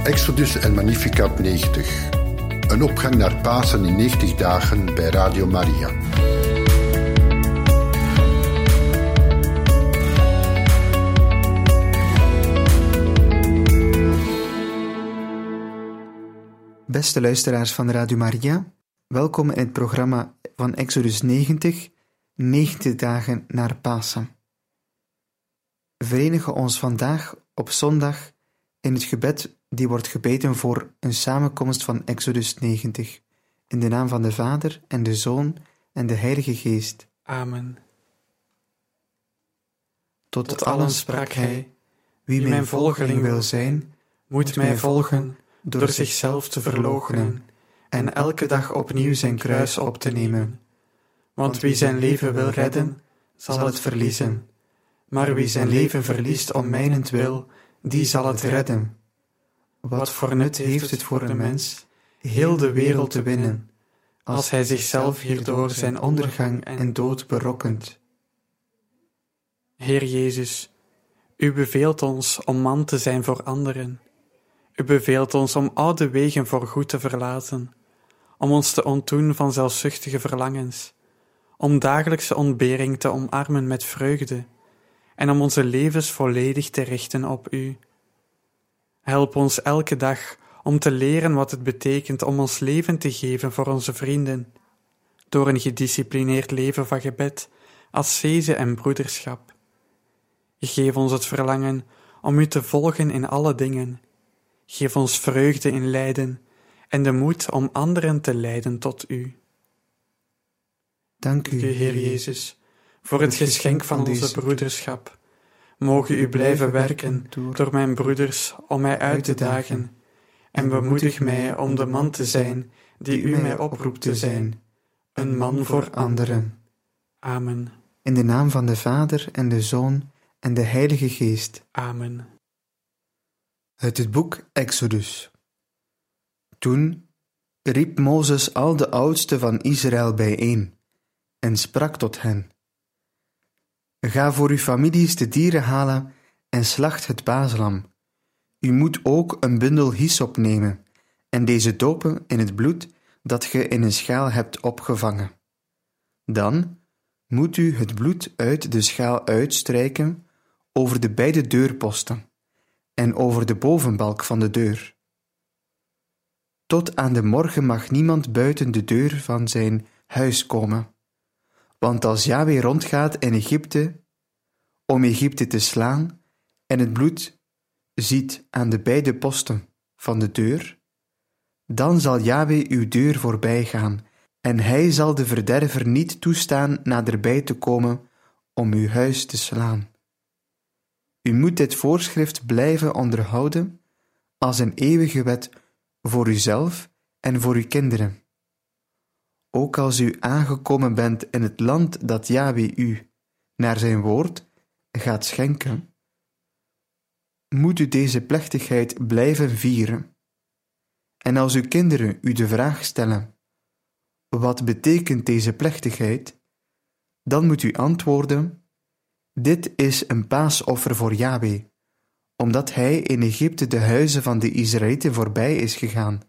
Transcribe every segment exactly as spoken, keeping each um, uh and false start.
Exodus en Magnificat negentig. Een opgang naar Pasen in negentig dagen bij Radio Maria. Beste luisteraars van Radio Maria, welkom in het programma van Exodus negentig, negentig dagen naar Pasen. We verenigen ons vandaag op zondag in het gebed die wordt gebeden voor een samenkomst van Exodus negentig, in de naam van de Vader en de Zoon en de Heilige Geest. Amen. Tot, Tot allen sprak hij, wie mijn volgeling wil zijn, moet mij volgen door zichzelf te verloochenen en elke dag opnieuw zijn kruis op te nemen. Want wie zijn leven wil redden, zal het verliezen. Maar wie zijn leven verliest om mijnentwil, die zal het redden. Wat voor nut heeft het voor de mens heel de wereld te winnen, als hij zichzelf hierdoor zijn ondergang en dood berokkent? Heer Jezus, U beveelt ons om man te zijn voor anderen. U beveelt ons om oude wegen voor goed te verlaten, om ons te ontdoen van zelfzuchtige verlangens, om dagelijkse ontbering te omarmen met vreugde en om onze levens volledig te richten op U. Help ons elke dag om te leren wat het betekent om ons leven te geven voor onze vrienden, door een gedisciplineerd leven van gebed, ascese en broederschap. Geef ons het verlangen om U te volgen in alle dingen. Geef ons vreugde in lijden en de moed om anderen te leiden tot U. Dank U, Heer Jezus, voor het geschenk van onze broederschap. Mogen U blijven werken door mijn broeders om mij uit te dagen en bemoedig mij om de man te zijn die U mij oproept te zijn, een man voor anderen. Amen. In de naam van de Vader en de Zoon en de Heilige Geest. Amen. Uit het boek Exodus. Toen riep Mozes al de oudsten van Israël bijeen en sprak tot hen: Ga voor uw families de dieren halen en slacht het paaslam. U moet ook een bundel hyssop nemen en deze dopen in het bloed dat ge in een schaal hebt opgevangen. Dan moet u het bloed uit de schaal uitstrijken over de beide deurposten en over de bovenbalk van de deur. Tot aan de morgen mag niemand buiten de deur van zijn huis komen. Want als Yahweh rondgaat in Egypte, om Egypte te slaan, en het bloed ziet aan de beide posten van de deur, dan zal Yahweh uw deur voorbij gaan, en hij zal de verderver niet toestaan naderbij te komen om uw huis te slaan. U moet dit voorschrift blijven onderhouden als een eeuwige wet voor uzelf en voor uw kinderen. Ook als u aangekomen bent in het land dat Yahweh u, naar zijn woord, gaat schenken, moet u deze plechtigheid blijven vieren. En als uw kinderen u de vraag stellen: wat betekent deze plechtigheid? Dan moet u antwoorden: dit is een paasoffer voor Yahweh, omdat hij in Egypte de huizen van de Israëlieten voorbij is gegaan.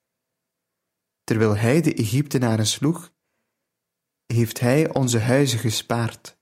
Terwijl hij de Egyptenaren sloeg, heeft hij onze huizen gespaard.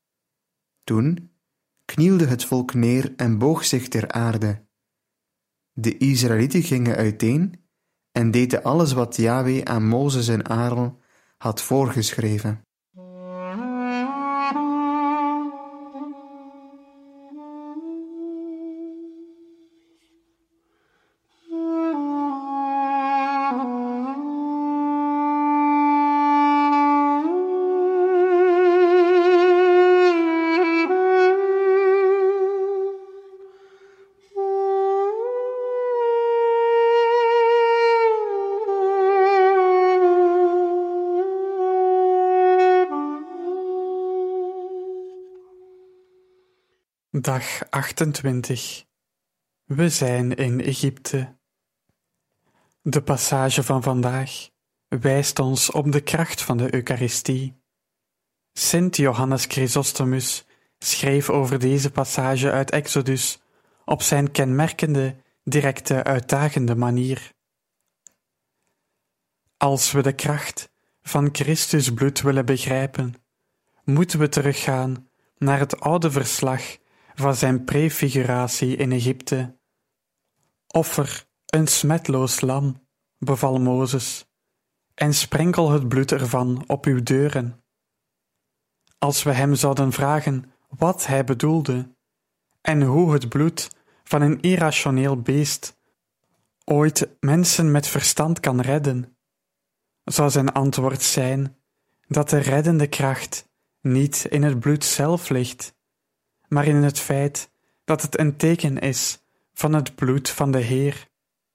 Toen knielde het volk neer en boog zich ter aarde. De Israëlieten gingen uiteen en deden alles wat Yahweh aan Mozes en Aaron had voorgeschreven. Dag achtentwintig. We zijn in Egypte. De passage van vandaag wijst ons op de kracht van de Eucharistie. Sint Johannes Chrysostomus schreef over deze passage uit Exodus op zijn kenmerkende directe, uitdagende manier. Als we de kracht van Christus bloed willen begrijpen, moeten we teruggaan naar het oude verslag van zijn prefiguratie in Egypte. Offer een smetloos lam, beval Mozes, en sprenkel het bloed ervan op uw deuren. Als we hem zouden vragen wat hij bedoelde en hoe het bloed van een irrationeel beest ooit mensen met verstand kan redden, zou zijn antwoord zijn dat de reddende kracht niet in het bloed zelf ligt, maar in het feit dat het een teken is van het bloed van de Heer.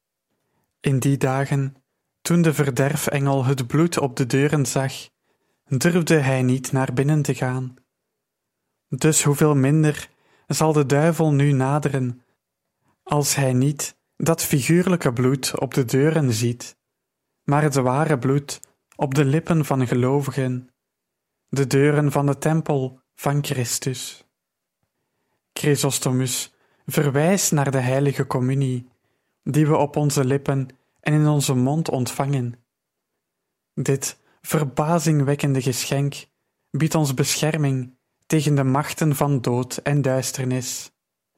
In die dagen, toen de verderfengel het bloed op de deuren zag, durfde hij niet naar binnen te gaan. Dus hoeveel minder zal de duivel nu naderen, als hij niet dat figuurlijke bloed op de deuren ziet, maar het ware bloed op de lippen van gelovigen, de deuren van de tempel van Christus. Chrysostomus verwijst naar de heilige communie, die we op onze lippen en in onze mond ontvangen. Dit verbazingwekkende geschenk biedt ons bescherming tegen de machten van dood en duisternis.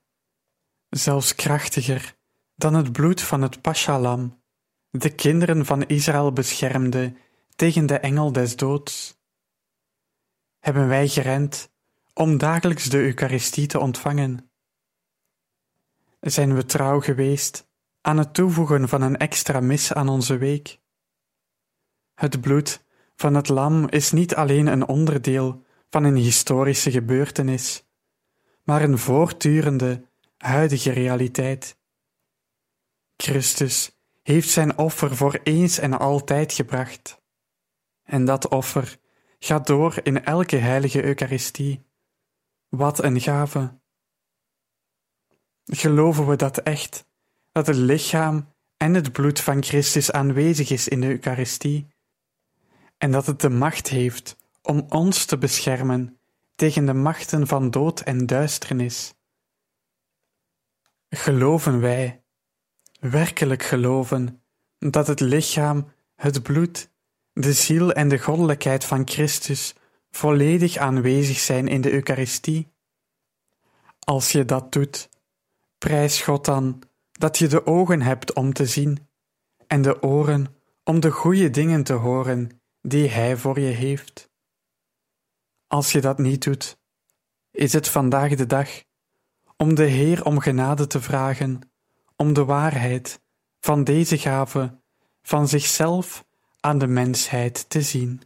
Zelfs krachtiger dan het bloed van het Pascha-lam, de kinderen van Israël beschermde tegen de engel des doods. Hebben wij gerend om dagelijks de Eucharistie te ontvangen? Zijn we trouw geweest aan het toevoegen van een extra mis aan onze week? Het bloed van het lam is niet alleen een onderdeel van een historische gebeurtenis, maar een voortdurende, huidige realiteit. Christus heeft zijn offer voor eens en altijd gebracht. En dat offer gaat door in elke heilige Eucharistie. Wat een gave! Geloven we dat echt, dat het lichaam en het bloed van Christus aanwezig is in de Eucharistie, en dat het de macht heeft om ons te beschermen tegen de machten van dood en duisternis? Geloven wij, werkelijk geloven, dat het lichaam, het bloed, de ziel en de goddelijkheid van Christus volledig aanwezig zijn in de Eucharistie? Als je dat doet, prijs God dan dat je de ogen hebt om te zien en de oren om de goede dingen te horen die Hij voor je heeft. Als je dat niet doet, is het vandaag de dag om de Heer om genade te vragen, om de waarheid van deze gave van zichzelf aan de mensheid te zien.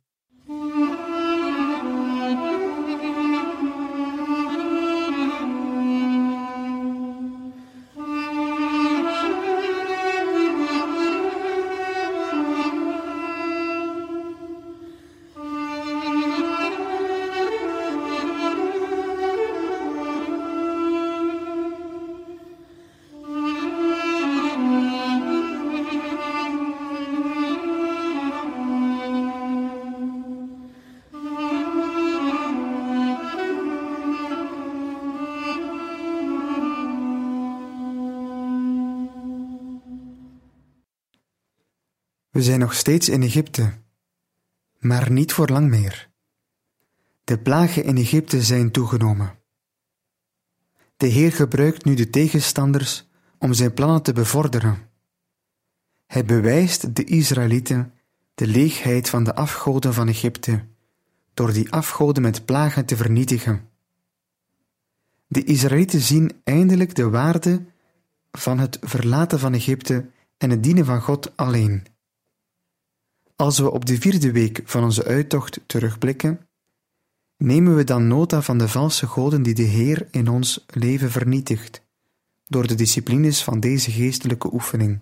We zijn nog steeds in Egypte, maar niet voor lang meer. De plagen in Egypte zijn toegenomen. De Heer gebruikt nu de tegenstanders om zijn plannen te bevorderen. Hij bewijst de Israëlieten de leegheid van de afgoden van Egypte, door die afgoden met plagen te vernietigen. De Israëlieten zien eindelijk de waarde van het verlaten van Egypte en het dienen van God alleen. Als we op de vierde week van onze uittocht terugblikken, nemen we dan nota van de valse goden die de Heer in ons leven vernietigt, door de disciplines van deze geestelijke oefening.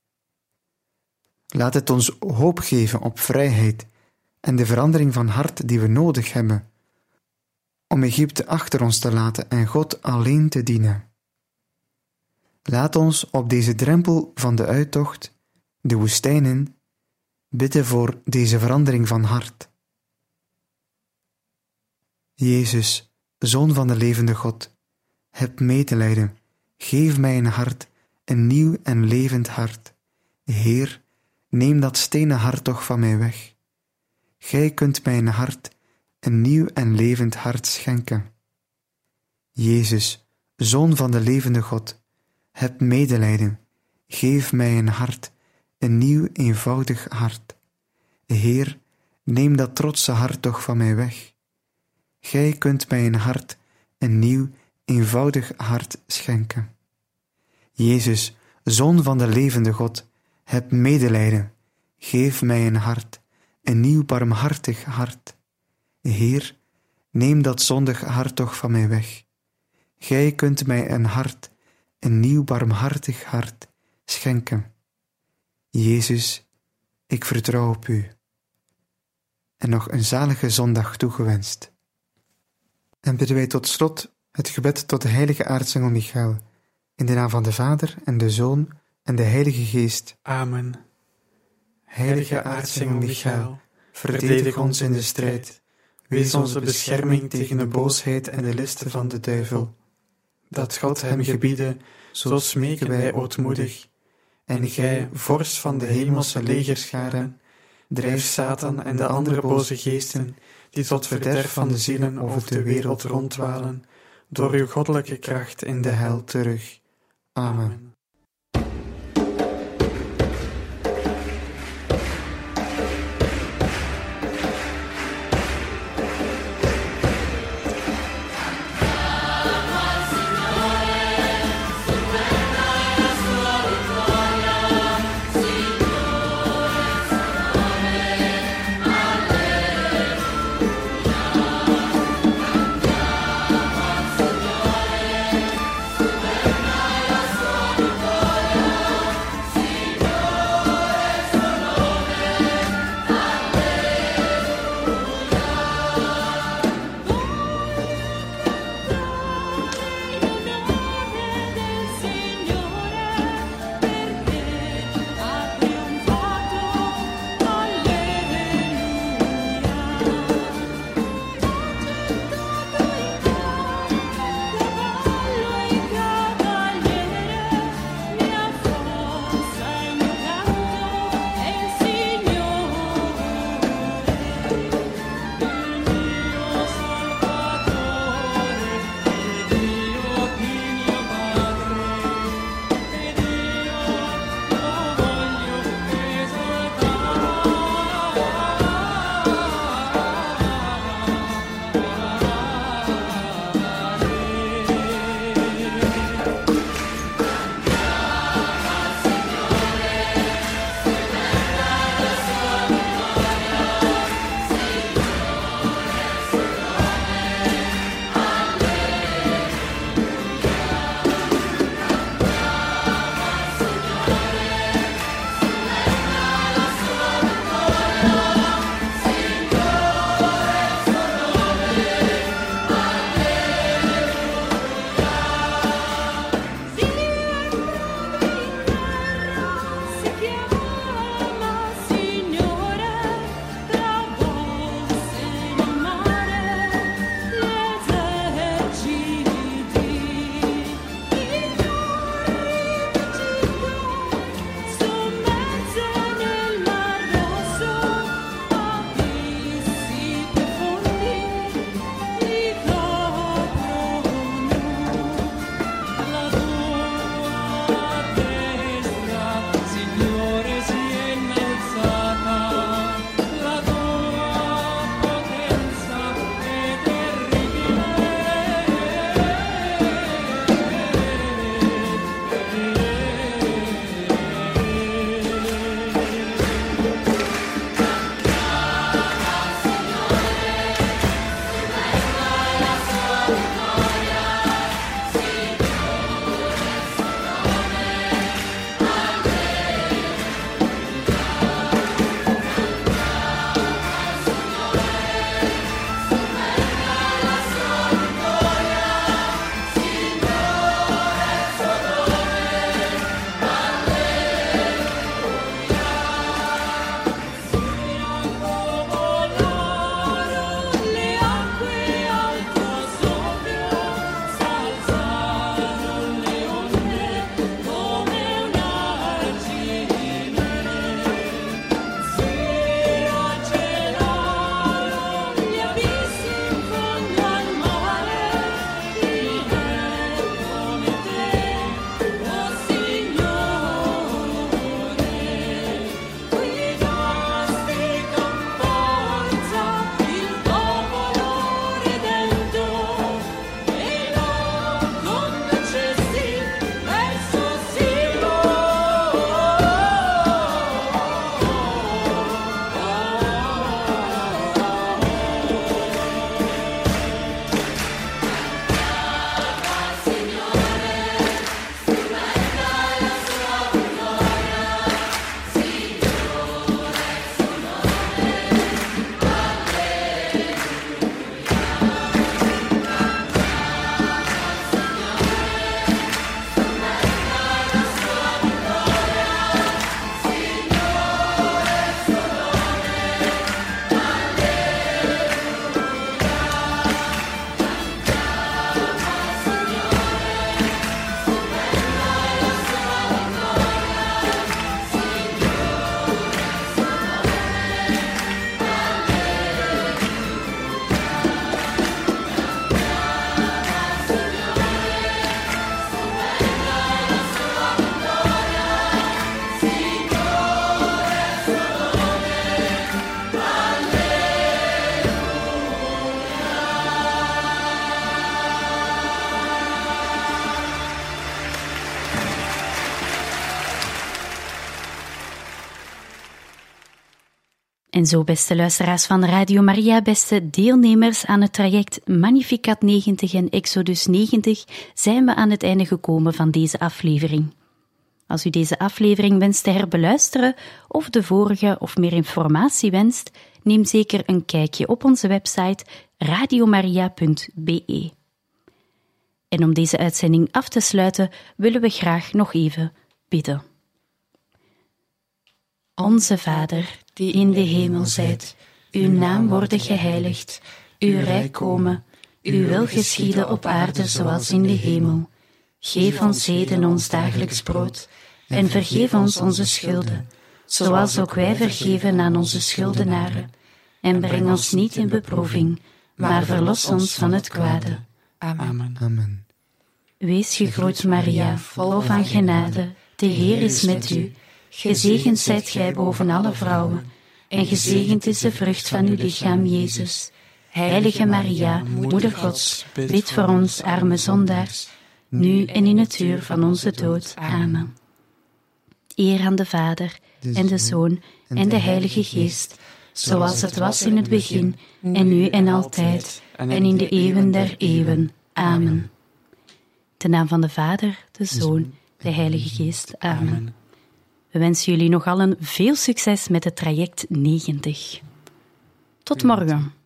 Laat het ons hoop geven op vrijheid en de verandering van hart die we nodig hebben, om Egypte achter ons te laten en God alleen te dienen. Laat ons op deze drempel van de uittocht, de woestijn in, bidden voor deze verandering van hart. Jezus, Zoon van de levende God, heb medelijden, geef mij een hart een nieuw en levend hart. Heer, neem dat stenen hart toch van mij weg. Gij kunt mijn hart een nieuw en levend hart schenken. Jezus, Zoon van de levende God, heb medelijden, geef mij een hart, een nieuw eenvoudig hart. Heer, neem dat trotse hart toch van mij weg. Gij kunt mij een hart, een nieuw eenvoudig hart schenken. Jezus, Zoon van de levende God, heb medelijden, geef mij een hart, een nieuw barmhartig hart. Heer, neem dat zondig hart toch van mij weg. Gij kunt mij een hart, een nieuw barmhartig hart schenken. Jezus, ik vertrouw op u. En nog een zalige zondag toegewenst. En bidden wij tot slot het gebed tot de heilige aartsengel Michael, in de naam van de Vader en de Zoon en de Heilige Geest. Amen. Heilige aartsengel Michael, verdedig ons in de strijd. Wees onze bescherming tegen de boosheid en de listen van de duivel. Dat God hem gebiede, zo smeken wij ootmoedig. En gij, vorst van de hemelse legerscharen, drijf Satan en de andere boze geesten, die tot verderf van de zielen over de wereld ronddwalen, door uw goddelijke kracht in de hel terug. Amen. En zo, beste luisteraars van Radio Maria, beste deelnemers aan het traject Magnificat negentig en Exodus negentig, zijn we aan het einde gekomen van deze aflevering. Als u deze aflevering wenst te herbeluisteren of de vorige of meer informatie wenst, neem zeker een kijkje op onze website radiomaria punt b e. En om deze uitzending af te sluiten, willen we graag nog even bidden. Onze Vader, die in de hemel zijt, uw naam worden geheiligd, uw rijk komen, uw wil geschieden op aarde zoals in de hemel. Geef ons heden ons dagelijks brood, en vergeef ons onze schulden, zoals ook wij vergeven aan onze schuldenaren. En breng ons niet in beproeving, maar verlos ons van het kwade. Amen. Amen. Wees gegroet, Maria, vol van genade, de Heer is met u. Gezegend zijt gij boven alle vrouwen, en gezegend is de vrucht van uw lichaam, Jezus. Heilige Maria, Moeder Gods, bid voor ons arme zondaars, nu en in het uur van onze dood. Amen. Eer aan de Vader, en de Zoon, en de Heilige Geest, zoals het was in het begin, en nu en altijd, en in de eeuwen der eeuwen. Amen. De naam van de Vader, de Zoon, de Heilige Geest. Amen. We wensen jullie nog allen veel succes met het traject negentig. Tot morgen.